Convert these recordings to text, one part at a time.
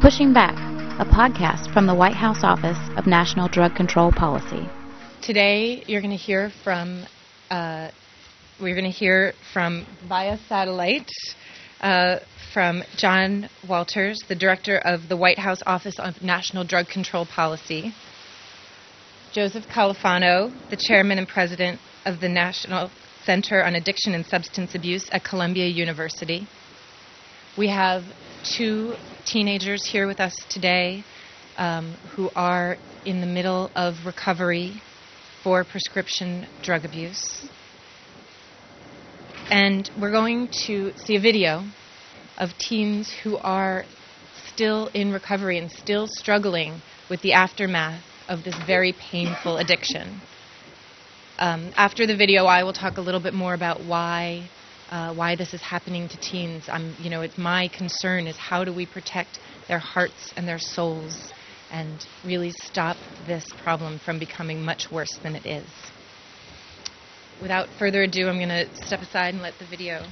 Pushing Back, a podcast from the White House Office of National Drug Control Policy. Today, you're going to hear from via satellite from John Walters, the director of the White House Office of National Drug Control Policy, Joseph Califano, the chairman and president of the National Center on Addiction and Substance Abuse at Columbia University. We have two teenagers here with us today who are in the middle of recovery for prescription drug abuse. And we're going to see a video of teens who are still in recovery and still struggling with the aftermath of this very painful addiction. After the video, I will talk a little bit more about why this is happening to teens. It's my concern is how do we protect their hearts and their souls and really stop this problem from becoming much worse than it is. Without further ado, I'm going to step aside and let the video.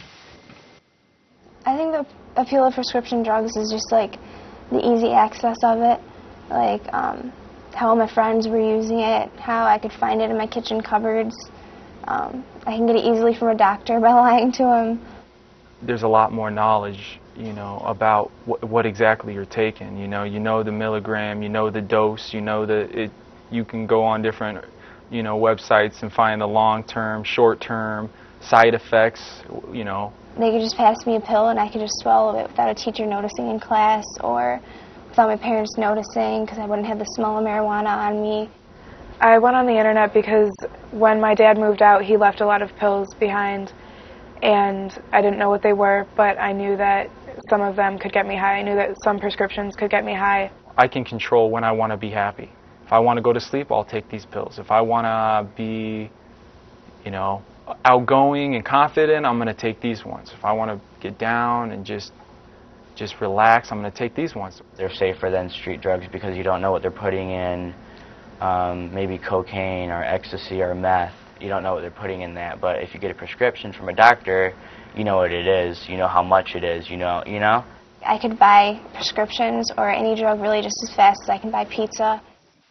I think the appeal of prescription drugs is just like the easy access of it, like how my friends were using it, how I could find it in my kitchen cupboards. I can get it easily from a doctor by lying to him. There's a lot more knowledge, about what exactly you're taking. You know the milligram, you know the dose, you can go on different, websites and find the long-term, short-term side effects, They could just pass me a pill and I could just swallow it without a teacher noticing in class or without my parents noticing because I wouldn't have the smell of marijuana on me. I went on the internet because when my dad moved out, he left a lot of pills behind, and I didn't know what they were, but I knew that some of them could get me high. I knew that some prescriptions could get me high. I can control when I want to be happy. If I want to go to sleep, I'll take these pills. If I want to be, outgoing and confident, I'm going to take these ones. If I want to get down and just relax, I'm going to take these ones. They're safer than street drugs because you don't know what they're putting in. Maybe cocaine or ecstasy or meth. You don't know what they're putting in that. But if you get a prescription from a doctor, you know what it is. You know how much it is. You know. I could buy prescriptions or any drug really just as fast as I can buy pizza.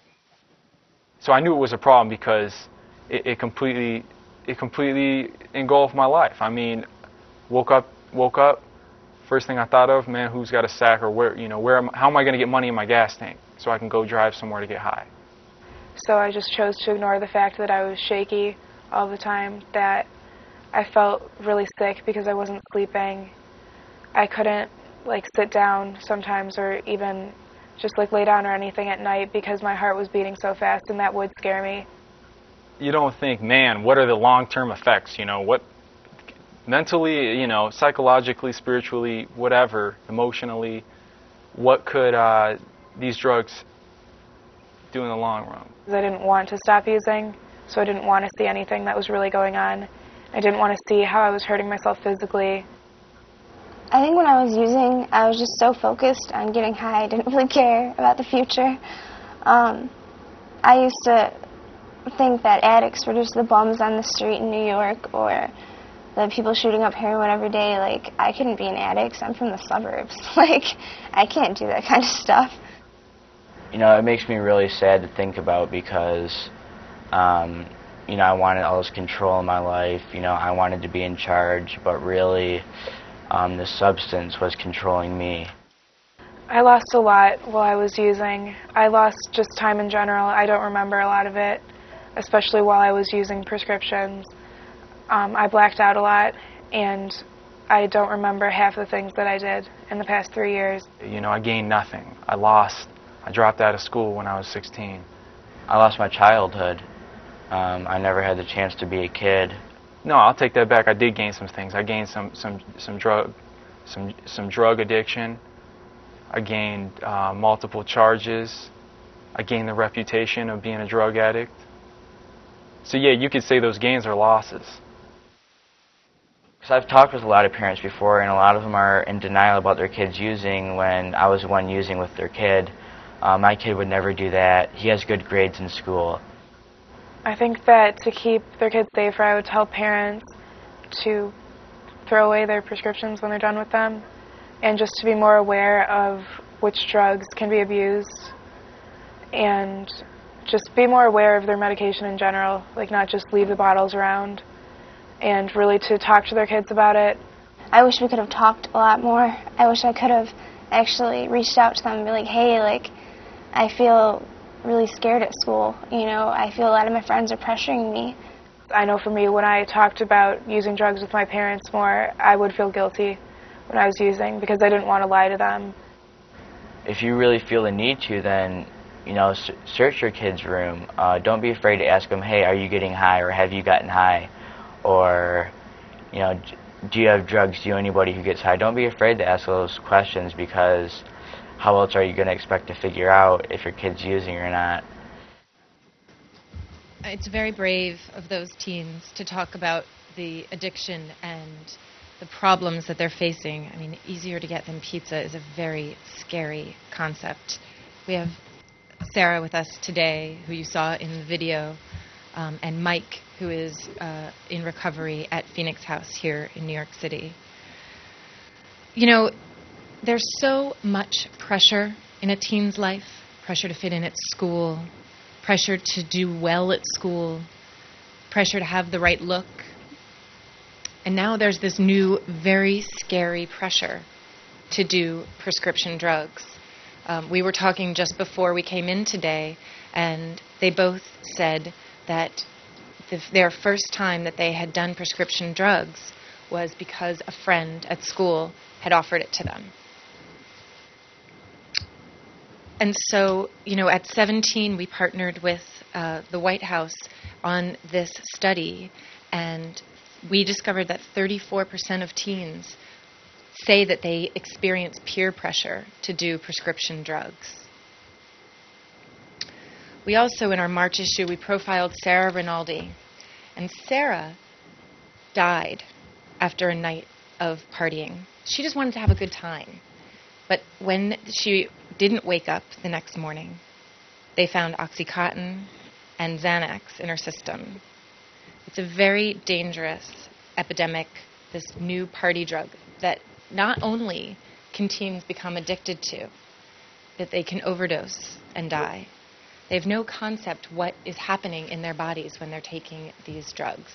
So I knew it was a problem because it completely engulfed my life. I mean, woke up. First thing I thought of, man, who's got a sack or how am I going to get money in my gas tank so I can go drive somewhere to get high? So I just chose to ignore the fact that I was shaky all the time, that I felt really sick because I wasn't sleeping. I couldn't sit down sometimes or even just lay down or anything at night because my heart was beating so fast, and that would scare me. You don't think, man, what are the long-term effects? What mentally, psychologically, spiritually, whatever, emotionally, what could these drugs do in the long run? I didn't want to stop using, so I didn't want to see anything that was really going on. I didn't want to see how I was hurting myself physically. I think when I was using, I was just so focused on getting high, I didn't really care about the future. I used to think that addicts were just the bums on the street in New York or the people shooting up heroin every day. I couldn't be an addict. I'm from the suburbs. I can't do that kind of stuff. It makes me really sad to think about because, I wanted all this control in my life. I wanted to be in charge, but really, the substance was controlling me. I lost a lot while I was using. I lost just time in general. I don't remember a lot of it, especially while I was using prescriptions. I blacked out a lot, and I don't remember half the things that I did in the past 3 years. I gained nothing. I dropped out of school when I was 16. I lost my childhood. I never had the chance to be a kid. No, I'll take that back. I did gain some things. I gained some drug addiction. I gained multiple charges. I gained the reputation of being a drug addict. So yeah, you could say those gains are losses. Because I've talked with a lot of parents before, and a lot of them are in denial about their kids using when I was the one using with their kid. My kid would never do that. He has good grades in school. I think that to keep their kids safer, I would tell parents to throw away their prescriptions when they're done with them, and just to be more aware of which drugs can be abused, and just be more aware of their medication in general, like not just leave the bottles around, and really to talk to their kids about it. I wish we could have talked a lot more. I wish I could have actually reached out to them and be like, hey, like, I feel really scared at school. You know, I feel a lot of my friends are pressuring me. I know for me, when I talked about using drugs with my parents more, I would feel guilty when I was using because I didn't want to lie to them. If you really feel the need to, then, you know, search your kid's room. Don't be afraid to ask them, hey, are you getting high, or have you gotten high? Or, you know, do you have drugs? Do you know anybody who gets high? Don't be afraid to ask those questions, because how else are you going to expect to figure out if your kid's using or not? It's very brave of those teens to talk about the addiction and the problems that they're facing. I mean, easier to get than pizza is a very scary concept. We have Sarah with us today, who you saw in the video, and Mike, who is in recovery at Phoenix House here in New York City. You know, there's so much pressure in a teen's life, pressure to fit in at school, pressure to do well at school, pressure to have the right look. And now there's this new, very scary pressure to do prescription drugs. We were talking just before we came in today, and they both said that their first time that they had done prescription drugs was because a friend at school had offered it to them. And so, you know, at 17, we partnered with the White House on this study, and we discovered that 34% of teens say that they experience peer pressure to do prescription drugs. We also, in our March issue, we profiled Sarah Rinaldi. And Sarah died after a night of partying. She just wanted to have a good time. But when she didn't wake up the next morning, they found OxyContin and Xanax in her system. It's a very dangerous epidemic, this new party drug that not only can teens become addicted to, that they can overdose and die. They have no concept what is happening in their bodies when they're taking these drugs.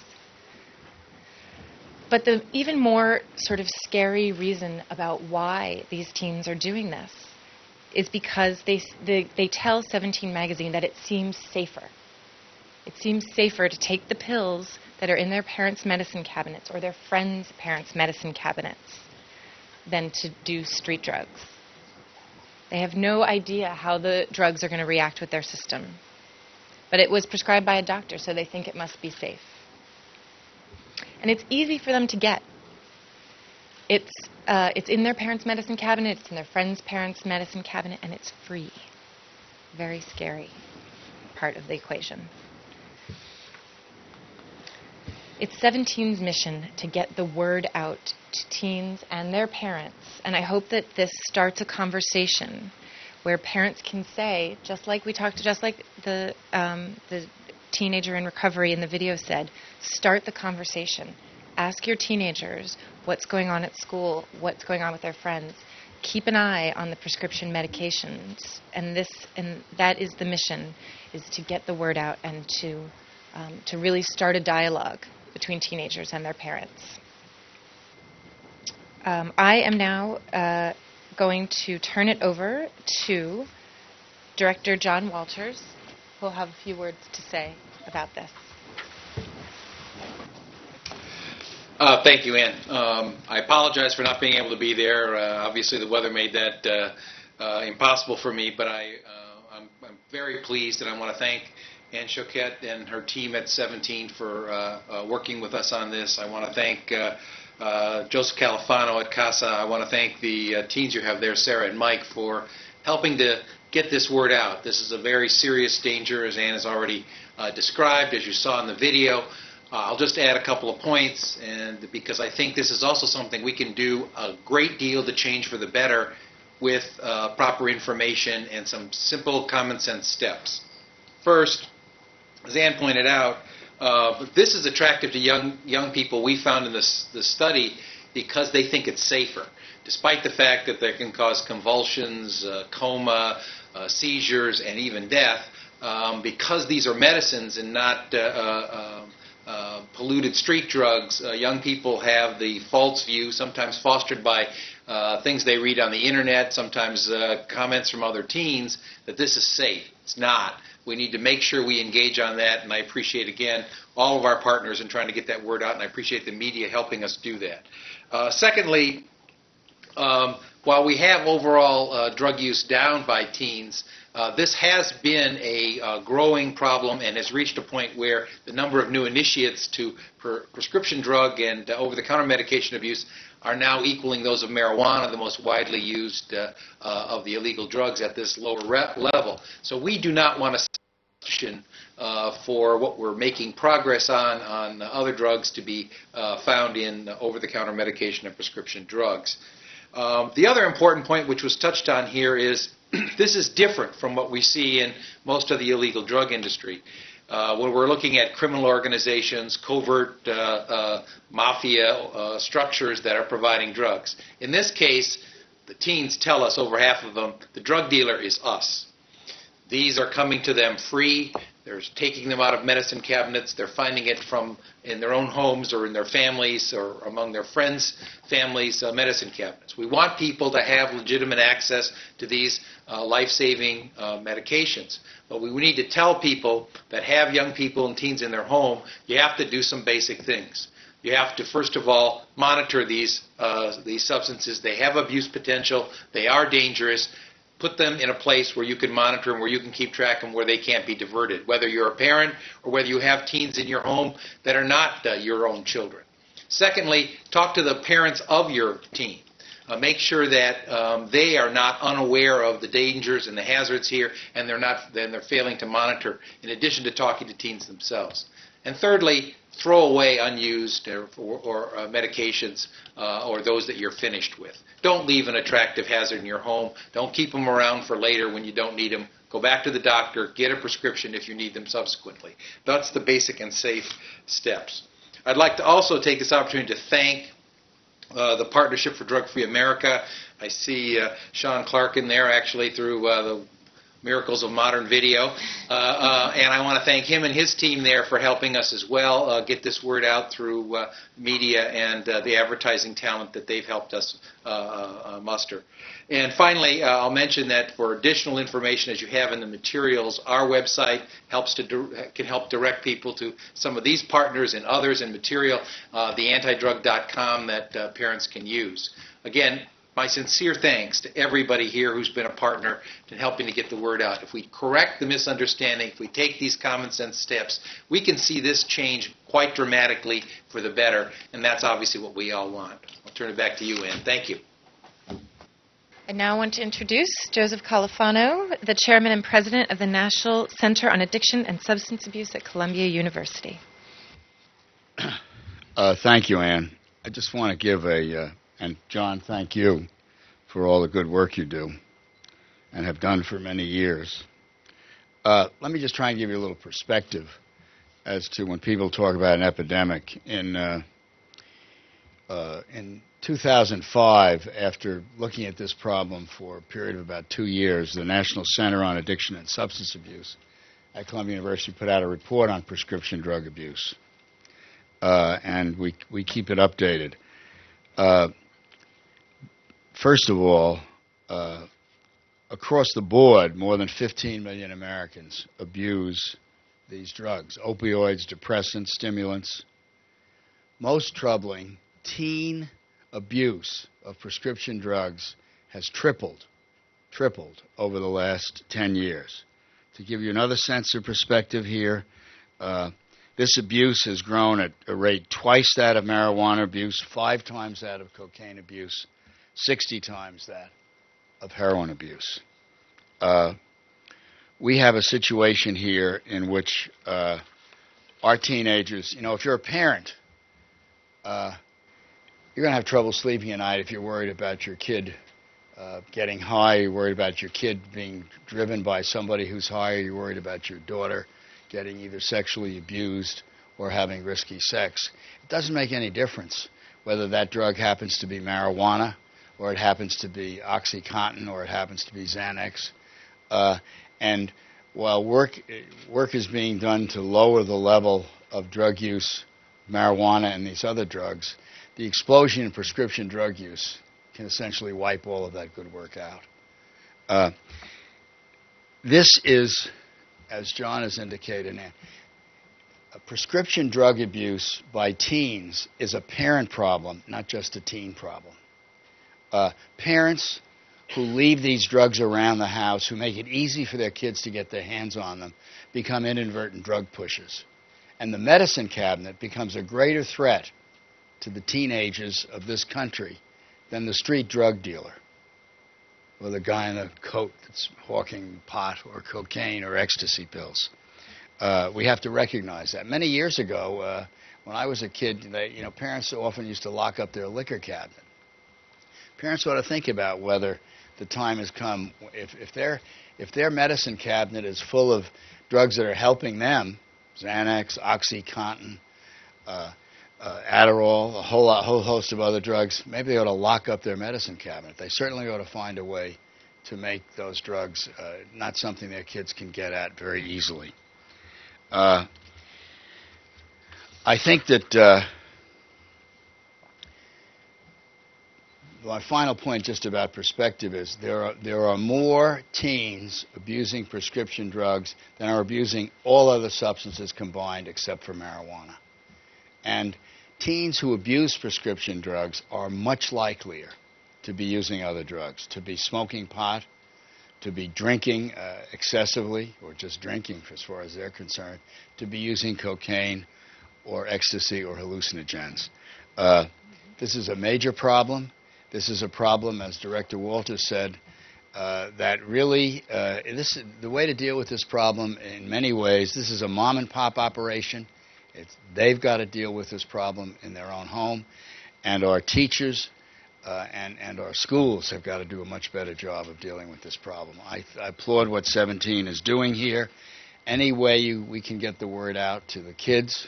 But the even more sort of scary reason about why these teens are doing this is because they tell 17 magazine that it seems safer. It seems safer to take the pills that are in their parents' medicine cabinets or their friends' parents' medicine cabinets than to do street drugs. They have no idea how the drugs are going to react with their system. But it was prescribed by a doctor, so they think it must be safe. And it's easy for them to get. It's in their parents' medicine cabinet, it's in their friends' parents' medicine cabinet, and it's free. Very scary part of the equation. It's 17's mission to get the word out to teens and their parents, and I hope that this starts a conversation where parents can say, just like the teenager in recovery in the video said, start the conversation. Ask your teenagers what's going on at school, what's going on with their friends. Keep an eye on the prescription medications, and that is the mission, is to get the word out and to really start a dialogue between teenagers and their parents. I am now going to turn it over to Director John Walters, who will have a few words to say about this. Thank you, Ann. I apologize for not being able to be there. Obviously, the weather made that impossible for me, but I'm very pleased, and I want to thank Ann Choquette and her team at 17 for working with us on this. I want to thank Joseph Califano at CASA. I want to thank the teens you have there, Sarah and Mike, for helping to get this word out. This is a very serious danger, as Ann has already described, as you saw in the video. I'll just add a couple of points, and because I think this is also something we can do a great deal to change for the better with proper information and some simple common sense steps. First, as Ann pointed out, this is attractive to young people, we found in this study, because they think it's safer. despite the fact that they can cause convulsions, coma, seizures, and even death, because these are medicines and not polluted street drugs, young people have the false view, sometimes fostered by things they read on the internet, sometimes comments from other teens, that this is safe. It's not. We need to make sure we engage on that, and I appreciate, again, all of our partners in trying to get that word out, and I appreciate the media helping us do that. Secondly, while we have overall drug use down by teens, this has been a growing problem and has reached a point where the number of new initiates to prescription drug and over-the-counter medication abuse are now equaling those of marijuana, the most widely used of the illegal drugs at this lower level. So we do not want to for what we're making progress on other drugs to be found in over-the-counter medication and prescription drugs. The other important point which was touched on here is this is different from what we see in most of the illegal drug industry. When we're looking at criminal organizations, covert mafia structures that are providing drugs. In this case, the teens tell us, over half of them, the drug dealer is us. These are coming to them free. They're taking them out of medicine cabinets. They're finding it from in their own homes or in their families or among their friends' families' medicine cabinets. We want people to have legitimate access to these life-saving medications. But we need to tell people that have young people and teens in their home, you have to do some basic things. You have to, first of all, monitor these substances. They have abuse potential. They are dangerous. Put them in a place where you can monitor them, where you can keep track of them, where they can't be diverted, whether you're a parent or whether you have teens in your home that are not your own children. Secondly, talk to the parents of your teen. Make sure that they are not unaware of the dangers and the hazards here, and they're failing to monitor, in addition to talking to teens themselves. And thirdly, throw away unused or medications or those that you're finished with. Don't leave an attractive hazard in your home. Don't keep them around for later when you don't need them. Go back to the doctor, get a prescription if you need them subsequently. That's the basic and safe steps. I'd like to also take this opportunity to thank the Partnership for Drug-Free America. I see Sean Clark in there, actually, through the miracles of modern video. And I want to thank him and his team there for helping us as well get this word out through media and the advertising talent that they've helped us muster. And finally, I'll mention that for additional information, as you have in the materials, our website can help direct people to some of these partners and others and material, theantidrug.com, that parents can use. Again, my sincere thanks to everybody here who's been a partner in helping to get the word out. If we correct the misunderstanding, if we take these common sense steps, we can see this change quite dramatically for the better, and that's obviously what we all want. I'll turn it back to you, Ann. Thank you. I now want to introduce Joseph Califano, the chairman and president of the National Center on Addiction and Substance Abuse at Columbia University. Thank you, Ann. I just want to give and John, thank you for all the good work you do and have done for many years. Let me just try and give you a little perspective as to when people talk about an epidemic. In 2005, after looking at this problem for a period of about 2 years, the National Center on Addiction and Substance Abuse at Columbia University put out a report on prescription drug abuse, and we keep it updated. First of all, across the board, more than 15 million Americans abuse these drugs, opioids, depressants, stimulants. Most troubling, teen abuse of prescription drugs has tripled over the last 10 years. To give you another sense of perspective here, this abuse has grown at a rate twice that of marijuana abuse, 5 times that of cocaine abuse, 60 times that of heroin abuse. We have a situation here in which our teenagers, if you're a parent, you're going to have trouble sleeping at night if you're worried about your kid getting high, you're worried about your kid being driven by somebody who's high, you're worried about your daughter getting either sexually abused or having risky sex. It doesn't make any difference whether that drug happens to be marijuana or it happens to be OxyContin, or it happens to be Xanax. And while work is being done to lower the level of drug use, marijuana and these other drugs, the explosion in prescription drug use can essentially wipe all of that good work out. This is, as John has indicated, prescription drug abuse by teens is a parent problem, not just a teen problem. Parents who leave these drugs around the house, who make it easy for their kids to get their hands on them, become inadvertent drug pushers. And the medicine cabinet becomes a greater threat to the teenagers of this country than the street drug dealer, or the guy in a coat that's hawking pot or cocaine or ecstasy pills. We have to recognize that. Many years ago, when I was a kid, parents often used to lock up their liquor cabinet. Parents ought to think about whether the time has come. If their medicine cabinet is full of drugs that are helping them, Xanax, OxyContin, Adderall, a whole host of other drugs, maybe they ought to lock up their medicine cabinet. They certainly ought to find a way to make those drugs not something their kids can get at very easily. I think that my final point just about perspective is there are more teens abusing prescription drugs than are abusing all other substances combined except for marijuana. And teens who abuse prescription drugs are much likelier to be using other drugs, to be smoking pot, to be drinking excessively, or just drinking as far as they're concerned, to be using cocaine or ecstasy or hallucinogens. This is a major problem. This is a problem, as Director Walters said, that really, the way to deal with this problem in many ways, this is a mom-and-pop operation. They've got to deal with this problem in their own home, and our teachers and our schools have got to do a much better job of dealing with this problem. I applaud what 17 is doing here. Any way we can get the word out to the kids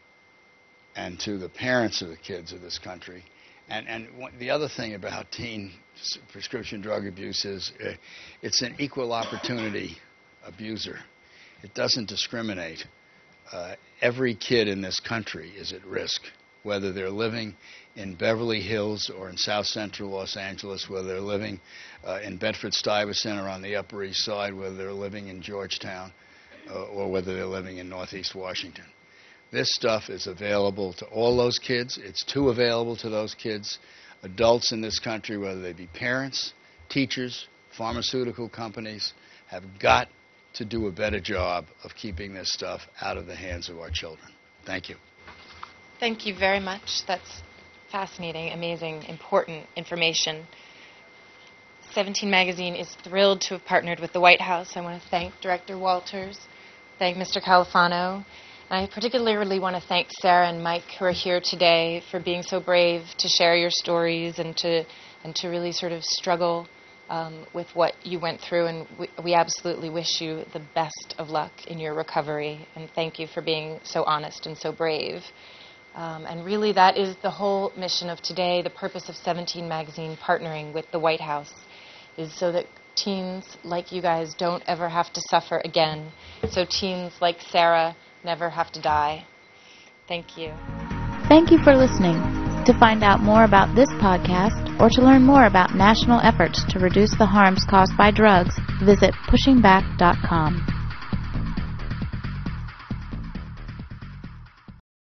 and to the parents of the kids of this country. And the other thing about teen prescription drug abuse is it's an equal opportunity abuser. It doesn't discriminate. Every kid in this country is at risk, whether they're living in Beverly Hills or in South Central Los Angeles, whether they're living in Bedford-Stuyvesant or on the Upper East Side, whether they're living in Georgetown, or whether they're living in Northeast Washington. This stuff is available to all those kids. It's too available to those kids. Adults in this country, whether they be parents, teachers, pharmaceutical companies, have got to do a better job of keeping this stuff out of the hands of our children. Thank you. Thank you very much. That's fascinating, amazing, important information. 17 Magazine is thrilled to have partnered with the White House. I want to thank Director Walters, thank Mr. Califano. And I particularly want to thank Sarah and Mike, who are here today, for being so brave to share your stories and to really sort of struggle with what you went through. And we absolutely wish you the best of luck in your recovery. And thank you for being so honest and so brave. And really, that is the whole mission of today. The purpose of 17 Magazine partnering with the White House is so that teens like you guys don't ever have to suffer again. So teens like Sarah never have to die. Thank you. Thank you for listening. To find out more about this podcast or to learn more about national efforts to reduce the harms caused by drugs, visit pushingback.com.